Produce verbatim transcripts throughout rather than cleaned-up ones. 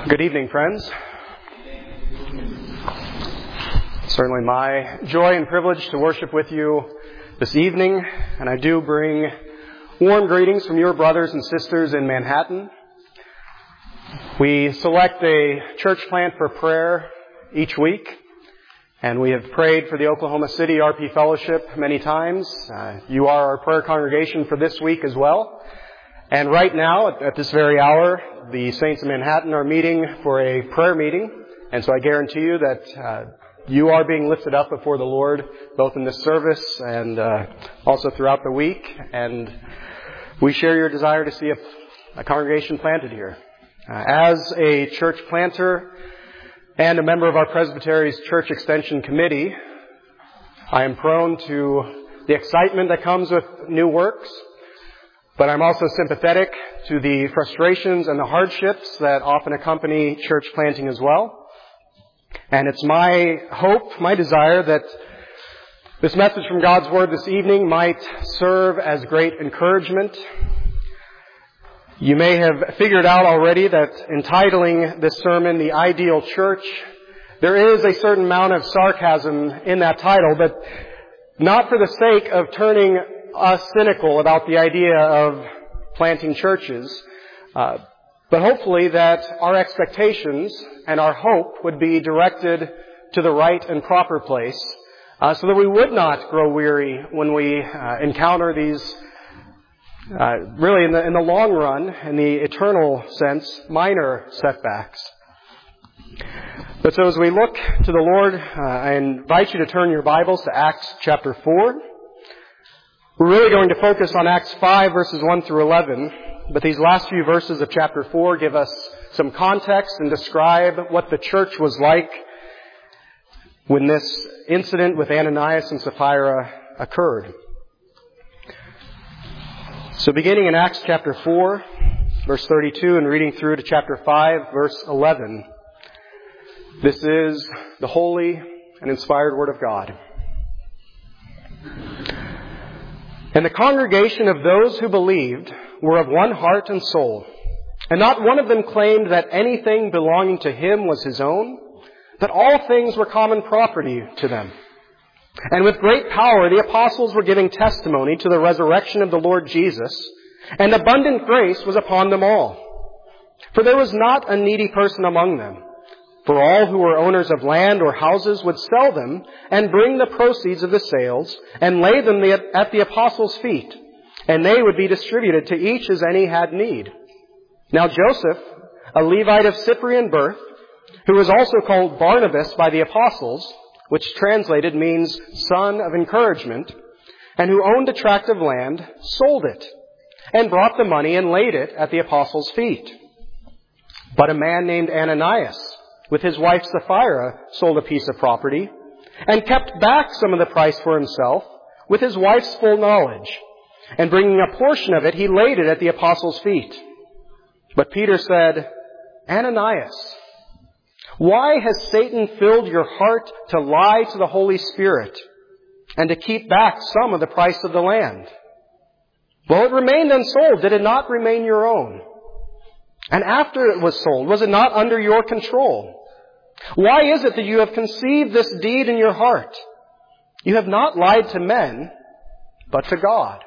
Good evening, friends. Certainly my joy and privilege to worship with you this evening, and I do bring warm greetings from your brothers and sisters in Manhattan. We select a church plant for prayer each week, and we have prayed for the Oklahoma City R P Fellowship many times. Uh, you are our prayer congregation for this week as well. And right now, at, at this very hour, the Saints of Manhattan are meeting for a prayer meeting. And so I guarantee you that uh, you are being lifted up before the Lord, both in this service and uh, also throughout the week. And we share your desire to see a, a congregation planted here. Uh, as a church planter and a member of our Presbytery's Church Extension Committee, I am prone to the excitement that comes with new works. But I'm also sympathetic to the frustrations and the hardships that often accompany church planting as well. And it's my hope, my desire, that this message from God's Word this evening might serve as great encouragement. You may have figured out already that entitling this sermon, The Ideal Church, there is a certain amount of sarcasm in that title, but not for the sake of turning us cynical about the idea of planting churches, uh, but hopefully that our expectations and our hope would be directed to the right and proper place, uh, so that we would not grow weary when we uh, encounter these, uh, really in the in the long run, in the eternal sense, minor setbacks. But so as we look to the Lord, uh, I invite you to turn your Bibles to Acts chapter four. We're really going to focus on Acts five, verses one through eleven, but these last few verses of chapter four give us some context and describe what the church was like when this incident with Ananias and Sapphira occurred. So beginning in Acts chapter four, verse thirty-two, and reading through to chapter five, verse eleven, this is the holy and inspired Word of God. And the congregation of those who believed were of one heart and soul, and not one of them claimed that anything belonging to him was his own, but all things were common property to them. And with great power the apostles were giving testimony to the resurrection of the Lord Jesus, and abundant grace was upon them all. For there was not a needy person among them. For all who were owners of land or houses would sell them and bring the proceeds of the sales and lay them at the apostles' feet, and they would be distributed to each as any had need. Now Joseph, a Levite of Cyprian birth, who was also called Barnabas by the apostles, which translated means son of encouragement, and who owned a tract of land, sold it, and brought the money and laid it at the apostles' feet. But a man named Ananias, with his wife Sapphira, sold a piece of property, and kept back some of the price for himself, with his wife's full knowledge. And bringing a portion of it, he laid it at the apostles' feet. But Peter said, Ananias, why has Satan filled your heart to lie to the Holy Spirit, and to keep back some of the price of the land? Well, it remained unsold. Did it not remain your own? And after it was sold, was it not under your control? Why is it that you have conceived this deed in your heart? You have not lied to men, but to God.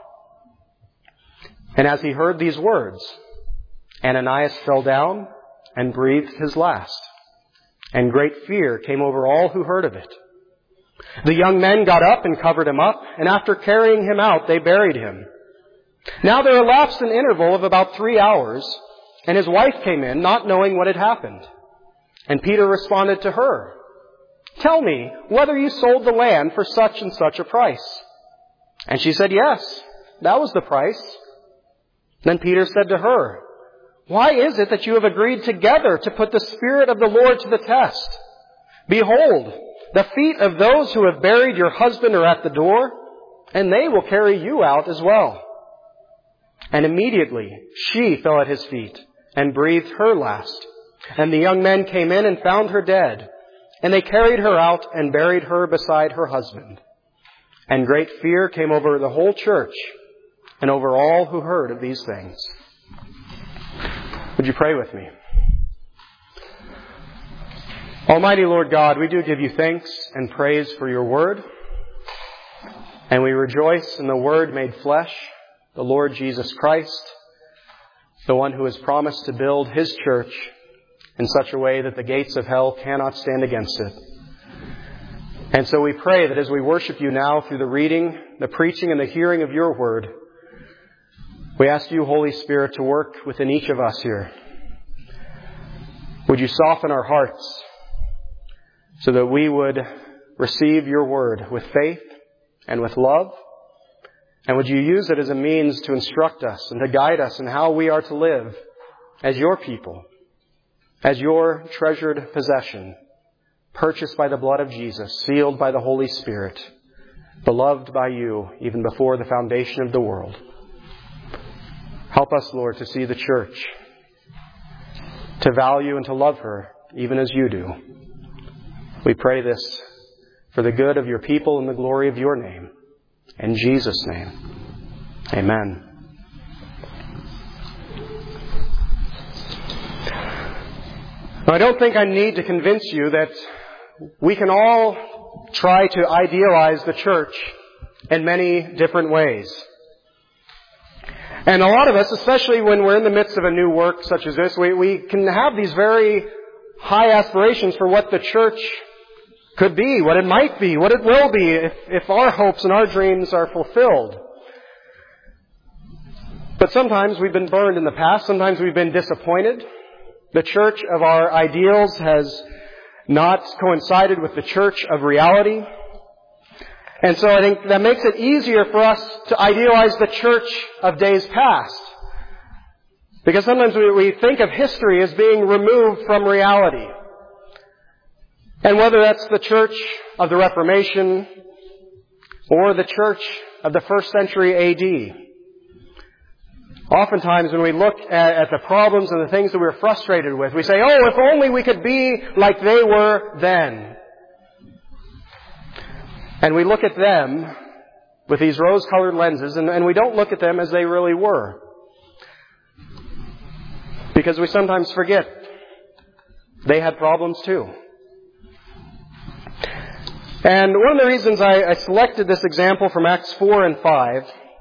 And as he heard these words, Ananias fell down and breathed his last. And great fear came over all who heard of it. The young men got up and covered him up, and after carrying him out, they buried him. Now there elapsed an interval of about three hours, and his wife came in, not knowing what had happened. And Peter responded to her, Tell me whether you sold the land for such and such a price. And she said, Yes, that was the price. Then Peter said to her, Why is it that you have agreed together to put the Spirit of the Lord to the test? Behold, the feet of those who have buried your husband are at the door, and they will carry you out as well. And immediately she fell at his feet and breathed her last. And the young men came in and found her dead. And they carried her out and buried her beside her husband. And great fear came over the whole church and over all who heard of these things. Would you pray with me? Almighty Lord God, we do give you thanks and praise for your word, and we rejoice in the word made flesh, the Lord Jesus Christ, the one who has promised to build his church in such a way that the gates of hell cannot stand against it. And so we pray that as we worship you now through the reading, the preaching, and the hearing of your word, we ask you, Holy Spirit, to work within each of us here. Would you soften our hearts so that we would receive your word with faith and with love? And would you use it as a means to instruct us and to guide us in how we are to live as your people, as your treasured possession, purchased by the blood of Jesus, sealed by the Holy Spirit, beloved by you even before the foundation of the world. Help us, Lord, to see the church, to value and to love her even as you do. We pray this for the good of your people and the glory of your name. In Jesus' name, amen. Now, I don't think I need to convince you that we can all try to idealize the church in many different ways. And a lot of us, especially when we're in the midst of a new work such as this, we, we can have these very high aspirations for what the church could be, what it might be, what it will be if, if our hopes and our dreams are fulfilled. But sometimes we've been burned in the past. Sometimes we've been disappointed. The church of our ideals has not coincided with the church of reality. And so I think that makes it easier for us to idealize the church of days past. Because sometimes we, we think of history as being removed from reality. And whether that's the church of the Reformation or the church of the first century A D, oftentimes when we look at, at the problems and the things that we're frustrated with, we say, oh, if only we could be like they were then. And we look at them with these rose-colored lenses, and, and we don't look at them as they really were. Because we sometimes forget they had problems too. And one of the reasons I, I selected this example from Acts four and five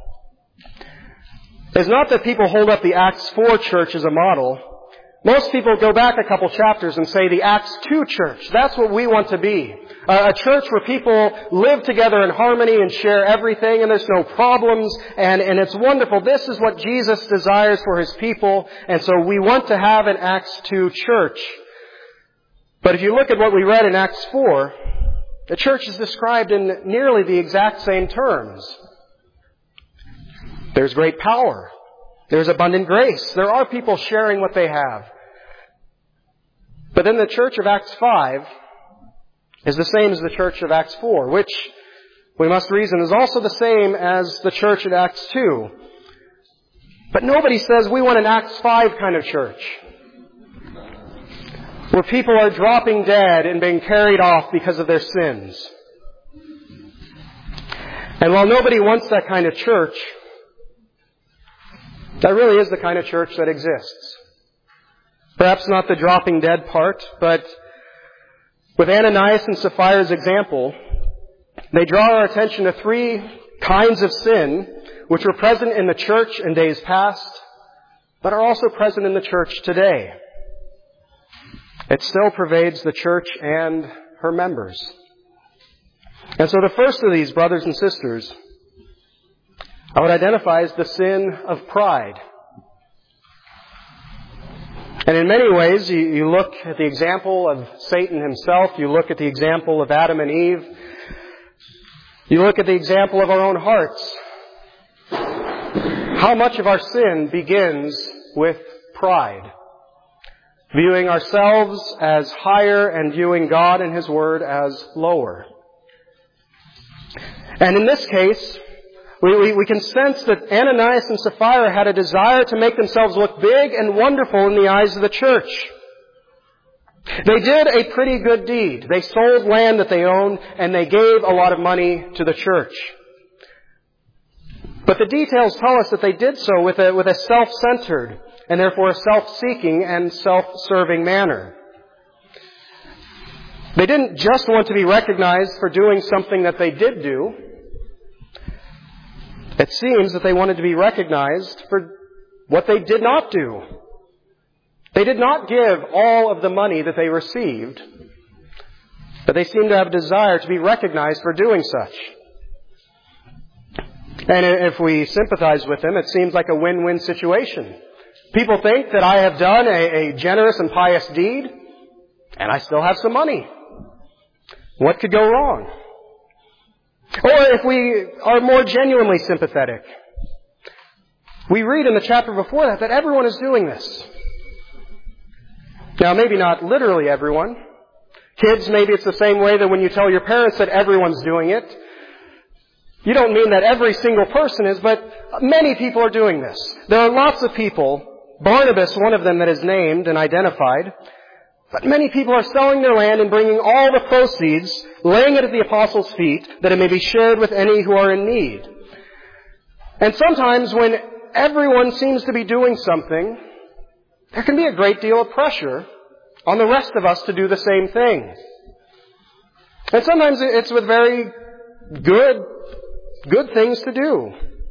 is not that people hold up the Acts four church as a model. Most people go back a couple chapters and say the Acts two church. That's what we want to be. A church where people live together in harmony and share everything and there's no problems and, and it's wonderful. This is what Jesus desires for his people, and so we want to have an Acts two church. But if you look at what we read in Acts four, the church is described in nearly the exact same terms. There's great power. There's abundant grace. There are people sharing what they have. But then the church of Acts five is the same as the church of Acts four, which we must reason is also the same as the church in Acts two. But nobody says we want an Acts five kind of church, where people are dropping dead and being carried off because of their sins. And while nobody wants that kind of church, that really is the kind of church that exists. Perhaps not the dropping dead part, but with Ananias and Sapphira's example, they draw our attention to three kinds of sin which were present in the church in days past, but are also present in the church today. It still pervades the church and her members. And so the first of these, brothers and sisters, I would identify as the sin of pride. And in many ways, you, you look at the example of Satan himself, you look at the example of Adam and Eve, you look at the example of our own hearts. How much of our sin begins with pride? Viewing ourselves as higher and viewing God and His Word as lower. And in this case, We, we, we can sense that Ananias and Sapphira had a desire to make themselves look big and wonderful in the eyes of the church. They did a pretty good deed. They sold land that they owned and they gave a lot of money to the church. But the details tell us that they did so with a, with a self-centered and therefore a self-seeking and self-serving manner. They didn't just want to be recognized for doing something that they did do. It seems that they wanted to be recognized for what they did not do. They did not give all of the money that they received, but they seemed to have a desire to be recognized for doing such. And if we sympathize with them, it seems like a win-win situation. People think that I have done a, a generous and pious deed, and I still have some money. What could go wrong? Or if we are more genuinely sympathetic, we read in the chapter before that that everyone is doing this. Now, maybe not literally everyone. Kids, maybe it's the same way that when you tell your parents that everyone's doing it, you don't mean that every single person is, but many people are doing this. There are lots of people, Barnabas, one of them that is named and identified, but many people are selling their land and bringing all the proceeds, laying it at the apostles' feet, that it may be shared with any who are in need. And sometimes when everyone seems to be doing something, there can be a great deal of pressure on the rest of us to do the same thing. And sometimes it's with very good, good things to do.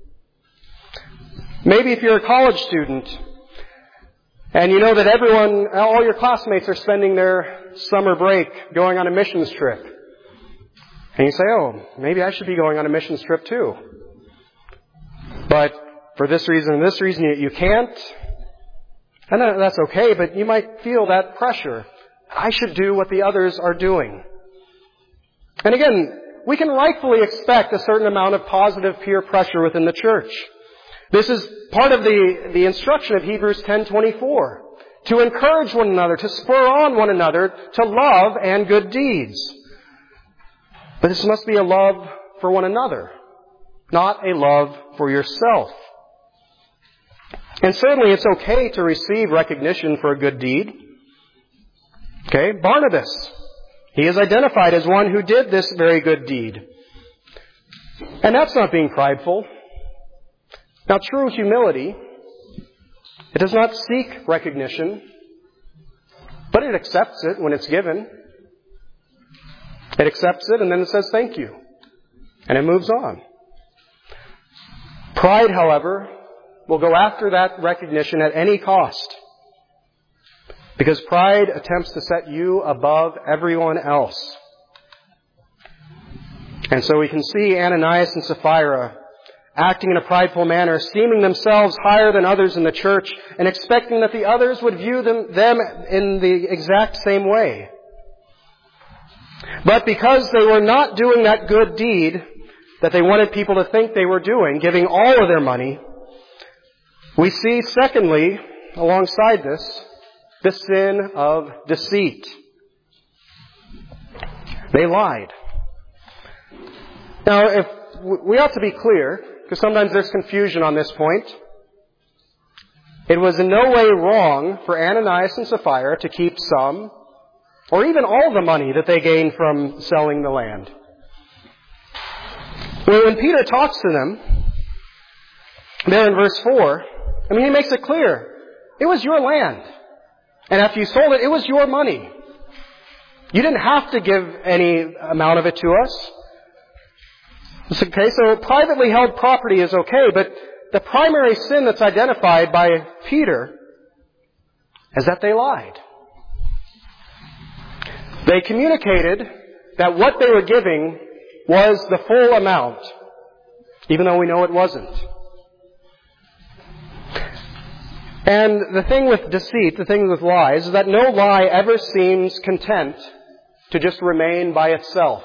Maybe if you're a college student, and you know that everyone, all your classmates are spending their summer break going on a missions trip. And you say, oh, maybe I should be going on a missions trip too. But for this reason and this reason you, you can't. And that's okay, but you might feel that pressure. I should do what the others are doing. And again, we can rightfully expect a certain amount of positive peer pressure within the church. This is part of the, the instruction of Hebrews ten twenty-four. To encourage one another, to spur on one another to love and good deeds. But this must be a love for one another, not a love for yourself. And certainly it's okay to receive recognition for a good deed. Okay, Barnabas. He is identified as one who did this very good deed. And that's not being prideful. Now, true humility, it does not seek recognition, but it accepts it when it's given. It accepts it and then it says thank you. And it moves on. Pride, however, will go after that recognition at any cost. Because pride attempts to set you above everyone else. And so we can see Ananias and Sapphira acting in a prideful manner, esteeming themselves higher than others in the church, and expecting that the others would view them, them in the exact same way. But because they were not doing that good deed that they wanted people to think they were doing, giving all of their money, we see, secondly, alongside this, the sin of deceit. They lied. Now, if we ought to be clear, because sometimes there's confusion on this point. It was in no way wrong for Ananias and Sapphira to keep some, or even all the money that they gained from selling the land. When Peter talks to them, there in verse four, I mean, he makes it clear. It was your land. And after you sold it, it was your money. You didn't have to give any amount of it to us. Okay, so privately held property is okay, but the primary sin that's identified by Peter is that they lied. They communicated that what they were giving was the full amount, even though we know it wasn't. And the thing with deceit, the thing with lies, is that no lie ever seems content to just remain by itself.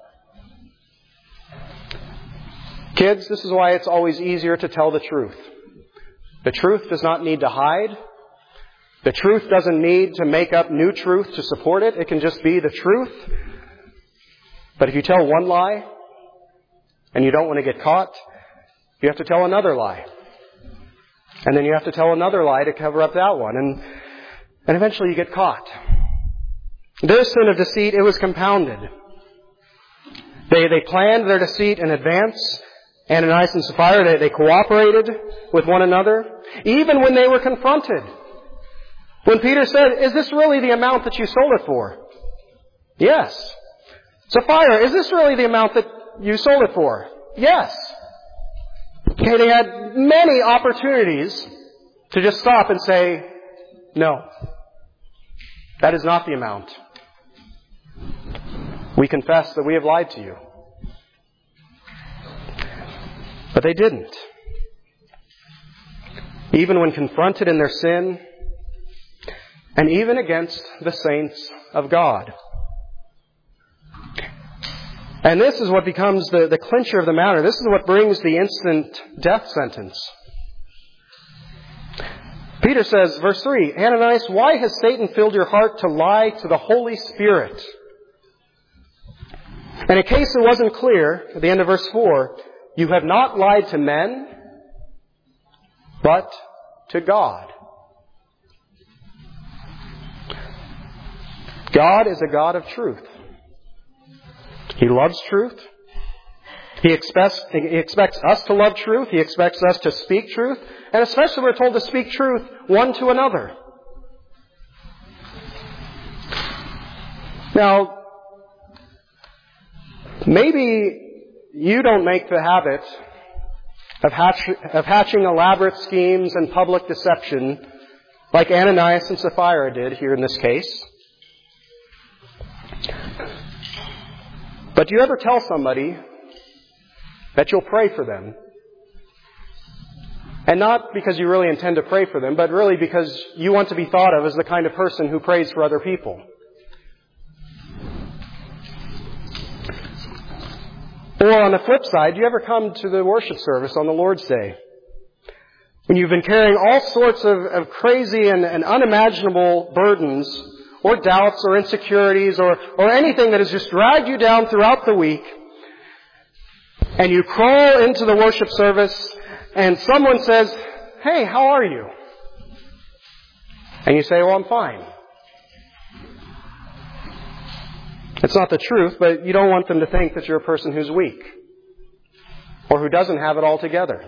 Kids, this is why it's always easier to tell the truth. The truth does not need to hide. The truth doesn't need to make up new truth to support it. It can just be the truth. But if you tell one lie and you don't want to get caught, you have to tell another lie. And then you have to tell another lie to cover up that one. And, and eventually you get caught. Their sin of deceit, it was compounded. They, they planned their deceit in advance. Ananias and Sapphira, they, they cooperated with one another, even when they were confronted. When Peter said, is this really the amount that you sold it for? Yes. Sapphira, is this really the amount that you sold it for? Yes. Okay, they had many opportunities to just stop and say, no, that is not the amount. We confess that we have lied to you. But they didn't. Even when confronted in their sin, and even against the saints of God. And this is what becomes the, the clincher of the matter. This is what brings the instant death sentence. Peter says, verse three, Ananias, why has Satan filled your heart to lie to the Holy Spirit? And in case it wasn't clear, at the end of verse four, you have not lied to men, but to God. God is a God of truth. He loves truth. He expects, he expects us to love truth. He expects us to speak truth. And especially we're told to speak truth one to another. Now, maybe you don't make the habit of, hatch, of hatching elaborate schemes and public deception like Ananias and Sapphira did here in this case. But do you ever tell somebody that you'll pray for them? And not because you really intend to pray for them, but really because you want to be thought of as the kind of person who prays for other people. Or on the flip side, do you ever come to the worship service on the Lord's Day when you've been carrying all sorts of, of crazy and, and unimaginable burdens or doubts or insecurities or, or anything that has just dragged you down throughout the week, and you crawl into the worship service and someone says, hey, how are you? And you say, well, I'm fine. It's not the truth, but you don't want them to think that you're a person who's weak or who doesn't have it all together.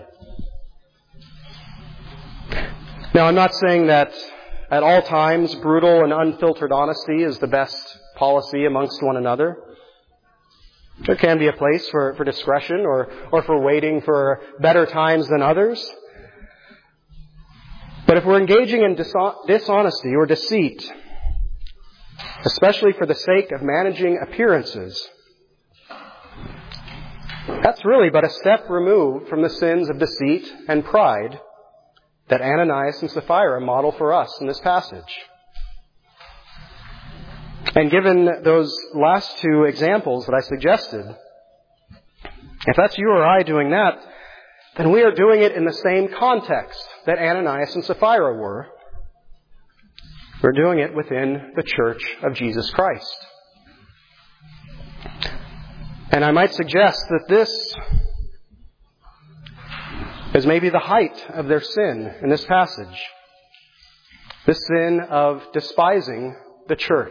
Now, I'm not saying that at all times brutal and unfiltered honesty is the best policy amongst one another. There can be a place for, for discretion or, or for waiting for better times than others. But if we're engaging in dishonesty or deceit, especially for the sake of managing appearances, that's really but a step removed from the sins of deceit and pride that Ananias and Sapphira model for us in this passage. And given those last two examples that I suggested, if that's you or I doing that, then we are doing it in the same context that Ananias and Sapphira were. We're doing it within the Church of Jesus Christ. And I might suggest that this is maybe the height of their sin in this passage. The sin of despising the church.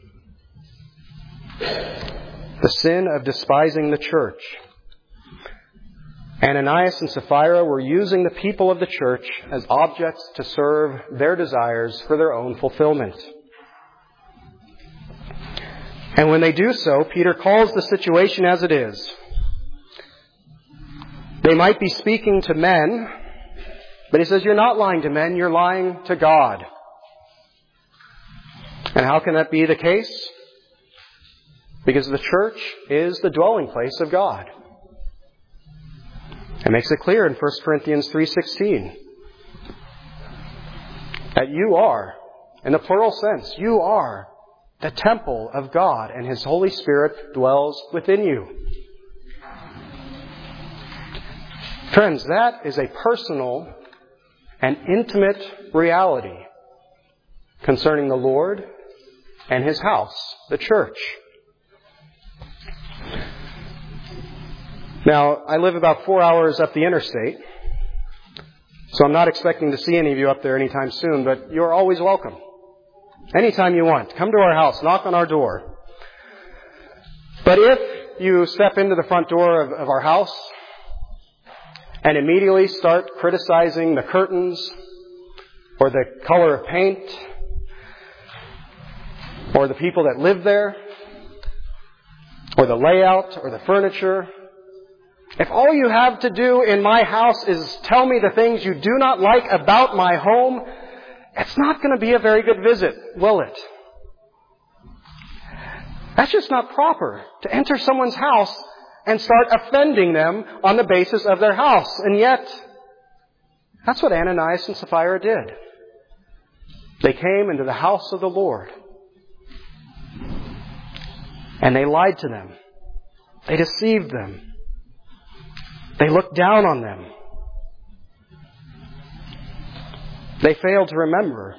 The sin of despising the church. Ananias and Sapphira were using the people of the church as objects to serve their desires for their own fulfillment. And when they do so, Peter calls the situation as it is. They might be speaking to men, but he says, you're not lying to men, you're lying to God. And how can that be the case? Because the church is the dwelling place of God. It makes it clear in First Corinthians three sixteen that you are, in the plural sense, you are the temple of God and His Holy Spirit dwells within you. Friends, that is a personal and intimate reality concerning the Lord and His house, the church. Now, I live about four hours up the interstate, so I'm not expecting to see any of you up there anytime soon, but you're always welcome. Anytime you want. Come to our house, knock on our door. But if you step into the front door of, of our house and immediately start criticizing the curtains or the color of paint or the people that live there, or the layout or the furniture. If all you have to do in my house is tell me the things you do not like about my home, it's not going to be a very good visit, will it? That's just not proper, to enter someone's house and start offending them on the basis of their house. And yet, that's what Ananias and Sapphira did. They came into the house of the Lord. And they lied to them. They deceived them. They looked down on them. They failed to remember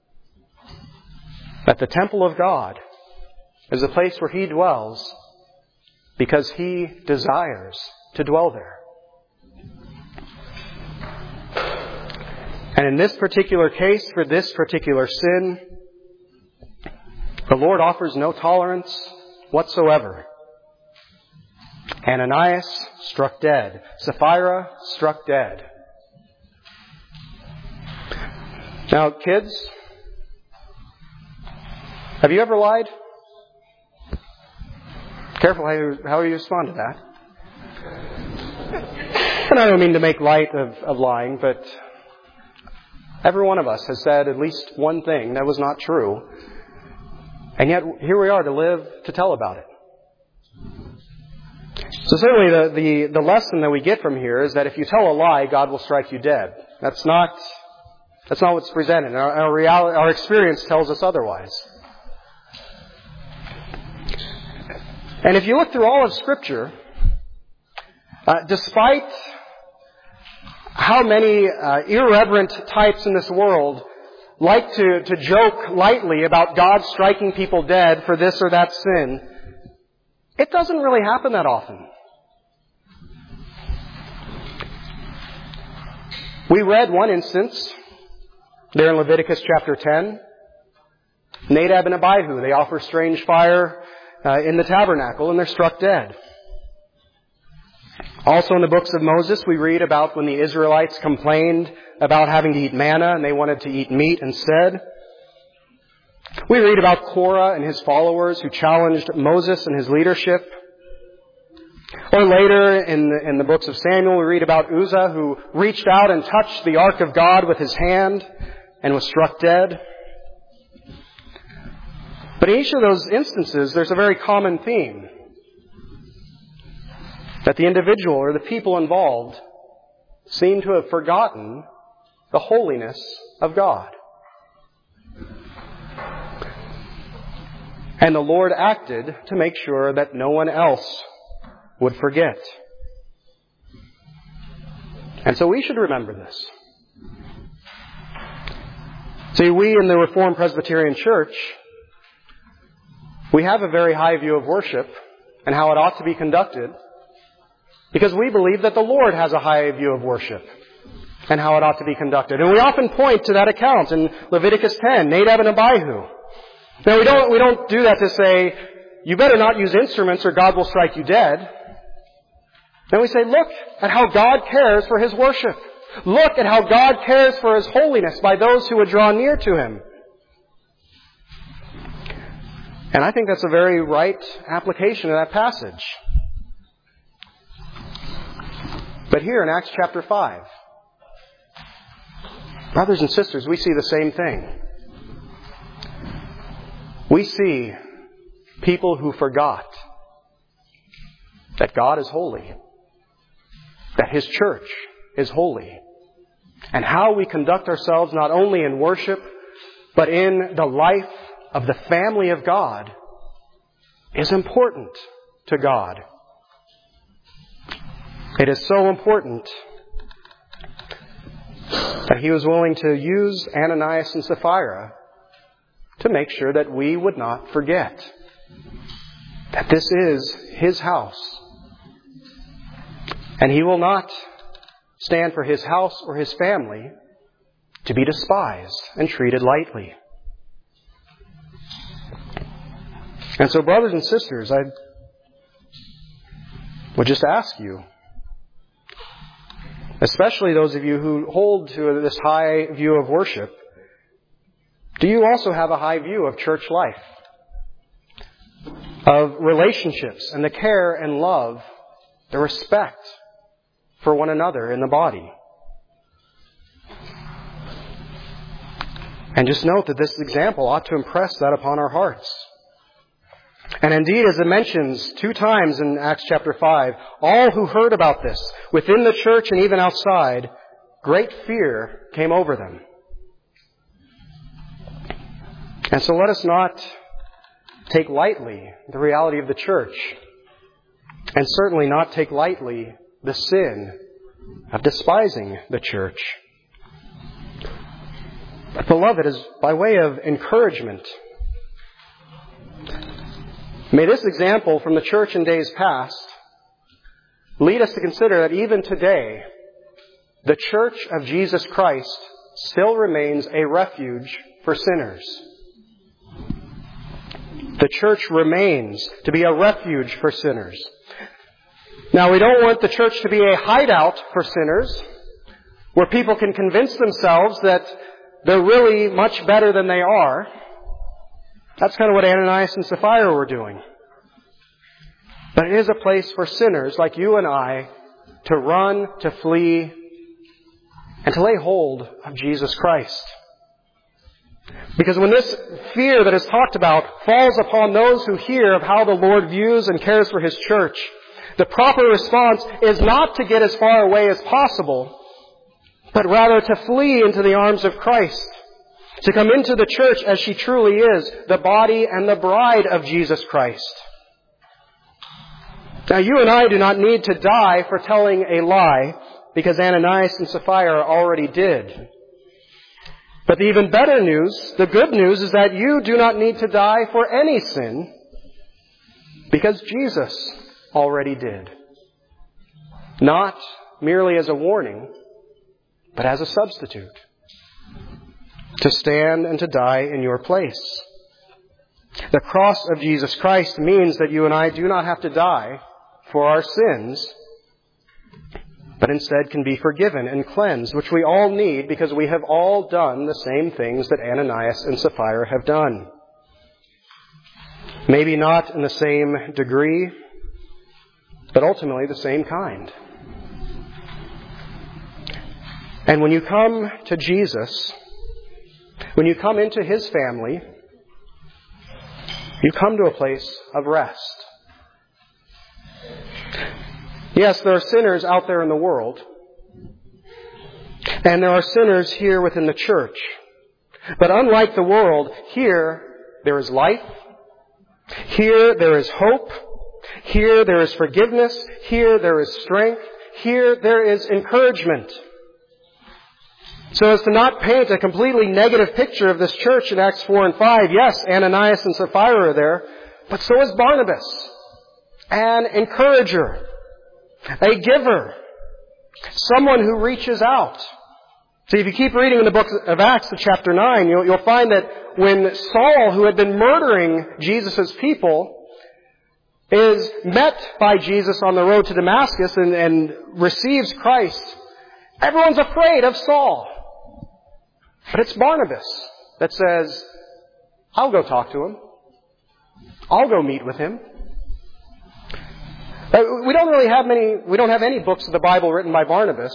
that the temple of God is a place where He dwells because He desires to dwell there. And in this particular case, for this particular sin, the Lord offers no tolerance whatsoever. Ananias struck dead. Sapphira struck dead. Now, kids, have you ever lied? Careful how you, how you respond to that. And I don't mean to make light of, of lying, but every one of us has said at least one thing that was not true. And yet, here we are to live to tell about it. So certainly the, the, the lesson that we get from here is that if you tell a lie, God will strike you dead. That's not, that's not what's presented. Our, our, reality, our experience tells us otherwise. And if you look through all of Scripture, uh, despite how many uh, irreverent types in this world like to, to joke lightly about God striking people dead for this or that sin, it doesn't really happen that often. We read one instance there in Leviticus chapter ten. Nadab and Abihu, they offer strange fire uh, in the tabernacle and they're struck dead. Also in the books of Moses, we read about when the Israelites complained about having to eat manna and they wanted to eat meat instead. We read about Korah and his followers who challenged Moses and his leadership. Or later in the, in the books of Samuel, we read about Uzzah who reached out and touched the ark of God with his hand and was struck dead. But in each of those instances, there's a very common theme. That the individual or the people involved seem to have forgotten the holiness of God. And the Lord acted to make sure that no one else would forget. And so we should remember this. See, we in the Reformed Presbyterian Church, we have a very high view of worship and how it ought to be conducted because we believe that the Lord has a high view of worship and how it ought to be conducted. And we often point to that account in Leviticus ten, Nadab and Abihu. Now we don't, we don't do that to say, you better not use instruments or God will strike you dead. Then we say, look at how God cares for His worship. Look at how God cares for His holiness by those who would draw near to Him. And I think that's a very right application of that passage. But here in Acts chapter five, brothers and sisters, we see the same thing. We see people who forgot that God is holy, that His church is holy, and how we conduct ourselves not only in worship, but in the life of the family of God is important to God. It is so important that He was willing to use Ananias and Sapphira to make sure that we would not forget that this is His house. And He will not stand for His house or His family to be despised and treated lightly. And so, brothers and sisters, I would just ask you, especially those of you who hold to this high view of worship, do you also have a high view of church life? of relationships and the care and love, the respect for one another in the body. And just note that this example ought to impress that upon our hearts. And indeed, as it mentions two times in Acts chapter five, all who heard about this, within the church and even outside, great fear came over them. And so let us not take lightly the reality of the church, and certainly not take lightly the sin of despising the church. But beloved, is by way of encouragement, may this example from the church in days past lead us to consider that even today, the church of Jesus Christ still remains a refuge for sinners. The church remains to be a refuge for sinners. Now, we don't want the church to be a hideout for sinners, where people can convince themselves that they're really much better than they are. That's kind of what Ananias and Sapphira were doing. But it is a place for sinners like you and I to run, to flee, and to lay hold of Jesus Christ. Because when this fear that is talked about falls upon those who hear of how the Lord views and cares for His church, the proper response is not to get as far away as possible, but rather to flee into the arms of Christ, to come into the church as she truly is, the body and the bride of Jesus Christ. Now, you and I do not need to die for telling a lie, because Ananias and Sapphira already did. But the even better news, the good news, is that you do not need to die for any sin, because Jesus already did. Not merely as a warning, but as a substitute, to stand and to die in your place. The cross of Jesus Christ means that you and I do not have to die for our sins, but instead can be forgiven and cleansed, which we all need because we have all done the same things that Ananias and Sapphira have done. Maybe not in the same degree, but ultimately the same kind. And when you come to Jesus, when you come into His family, you come to a place of rest. Yes, there are sinners out there in the world, and there are sinners here within the church. But unlike the world, here there is life, here there is hope, here there is forgiveness, here there is strength, here there is encouragement. So as to not paint a completely negative picture of this church in Acts four and five, yes, Ananias and Sapphira are there, but so is Barnabas, an encourager, a giver, someone who reaches out. See, if you keep reading in the book of Acts, to chapter nine, you'll, you'll find that when Saul, who had been murdering Jesus' people, is met by Jesus on the road to Damascus and, and receives Christ, everyone's afraid of Saul. But it's Barnabas that says, I'll go talk to him. I'll go meet with him. We don't really have many, we don't have any books of the Bible written by Barnabas.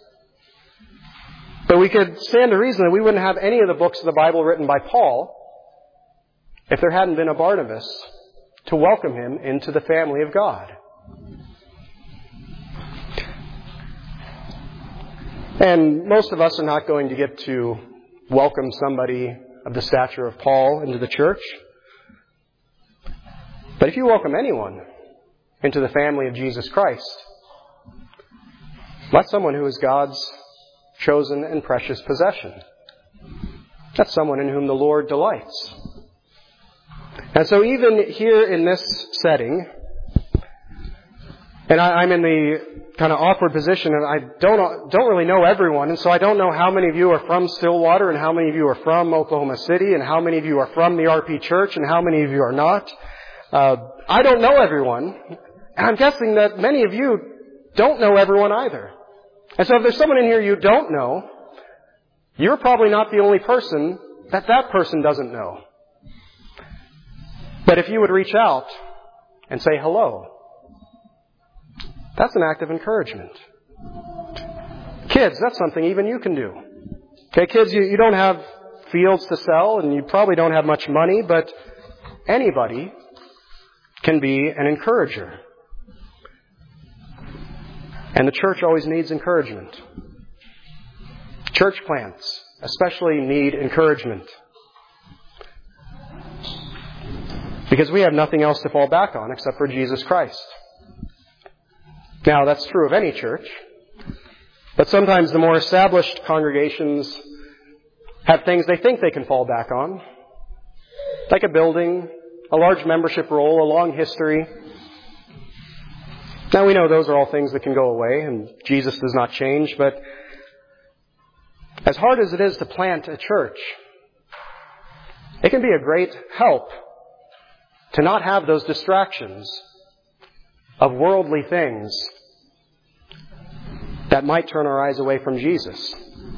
But we could stand to reason that we wouldn't have any of the books of the Bible written by Paul if there hadn't been a Barnabas to welcome him into the family of God. And most of us are not going to get to welcome somebody of the stature of Paul into the church. But if you welcome anyone into the family of Jesus Christ, that's someone who is God's chosen and precious possession. That's someone in whom the Lord delights. And so even here in this setting, and I, I'm in the kind of awkward position, and I don't don't really know everyone, and so I don't know how many of you are from Stillwater, and how many of you are from Oklahoma City, and how many of you are from the R P Church, and how many of you are not. Uh, I don't know everyone, and I'm guessing that many of you don't know everyone either. And so if there's someone in here you don't know, you're probably not the only person that that person doesn't know. But if you would reach out and say hello. That's an act of encouragement. Kids, that's something even you can do. Okay, kids, you, you don't have fields to sell and you probably don't have much money, but anybody can be an encourager. And the church always needs encouragement. Church plants especially need encouragement. Because we have nothing else to fall back on except for Jesus Christ. Now, that's true of any church. But sometimes the more established congregations have things they think they can fall back on. Like a building, a large membership roll, a long history. Now we know those are all things that can go away and Jesus does not change, but as hard as it is to plant a church, it can be a great help to not have those distractions of worldly things that might turn our eyes away from Jesus.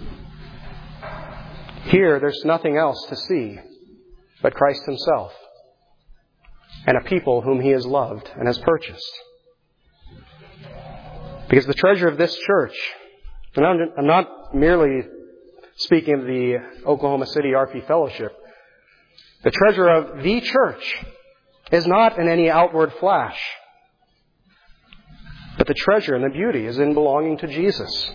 Here, there's nothing else to see but Christ Himself and a people whom He has loved and has purchased. Because the treasure of this church, and I'm not merely speaking of the Oklahoma City R P Fellowship, the treasure of the church is not in any outward flash, but the treasure and the beauty is in belonging to Jesus.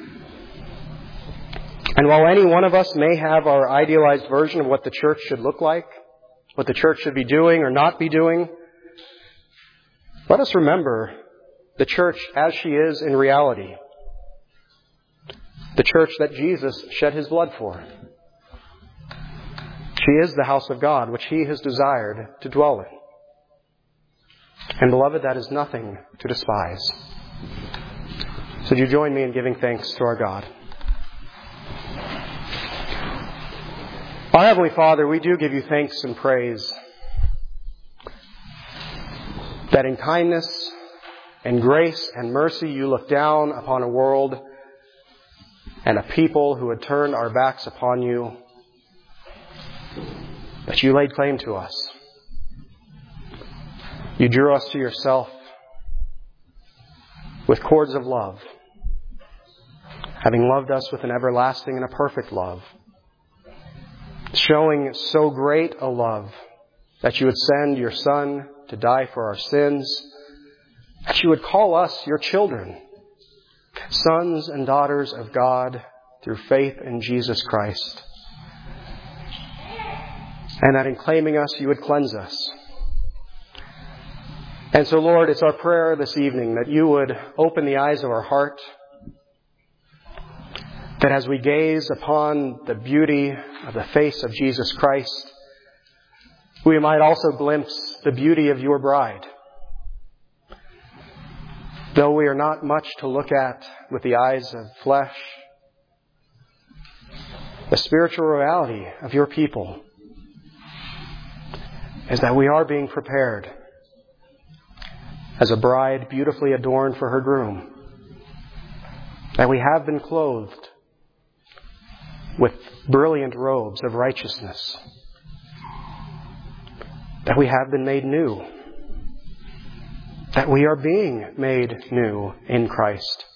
And while any one of us may have our idealized version of what the church should look like, what the church should be doing or not be doing, let us remember the church as she is in reality. The church that Jesus shed His blood for. She is the house of God, which He has desired to dwell in. And beloved, that is nothing to despise. So do you join me in giving thanks to our God? Our Heavenly Father, we do give You thanks and praise that in kindness and grace and mercy You look down upon a world and a people who had turned our backs upon You, that You laid claim to us. You drew us to Yourself with cords of love, having loved us with an everlasting and a perfect love, showing so great a love that You would send Your Son to die for our sins, that You would call us Your children, sons and daughters of God through faith in Jesus Christ, and that in claiming us You would cleanse us. And so, Lord, it's our prayer this evening that You would open the eyes of our heart, that as we gaze upon the beauty of the face of Jesus Christ, we might also glimpse the beauty of Your bride. Though we are not much to look at with the eyes of flesh, the spiritual reality of Your people is that we are being prepared as a bride beautifully adorned for her groom. That we have been clothed with brilliant robes of righteousness. That we have been made new. That we are being made new in Christ.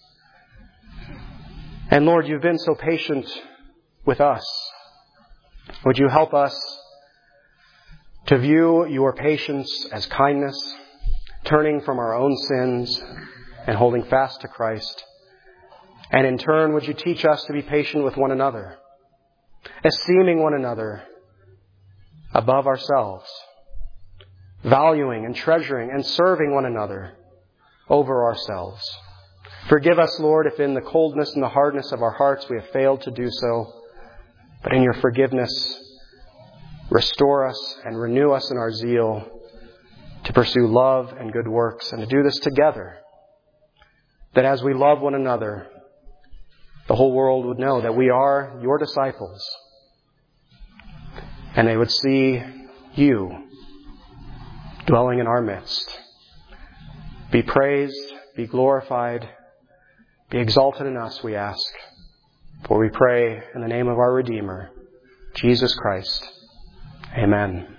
And Lord, You've been so patient with us. Would You help us to view Your patience as kindness, turning from our own sins and holding fast to Christ. And in turn, would You teach us to be patient with one another, esteeming one another above ourselves, valuing and treasuring and serving one another over ourselves. Forgive us, Lord, if in the coldness and the hardness of our hearts we have failed to do so, but in Your forgiveness, restore us and renew us in our zeal to pursue love and good works, and to do this together, that as we love one another, the whole world would know that we are Your disciples, and they would see You dwelling in our midst. Be praised, be glorified, be exalted in us, we ask, for we pray in the name of our Redeemer, Jesus Christ. Amen.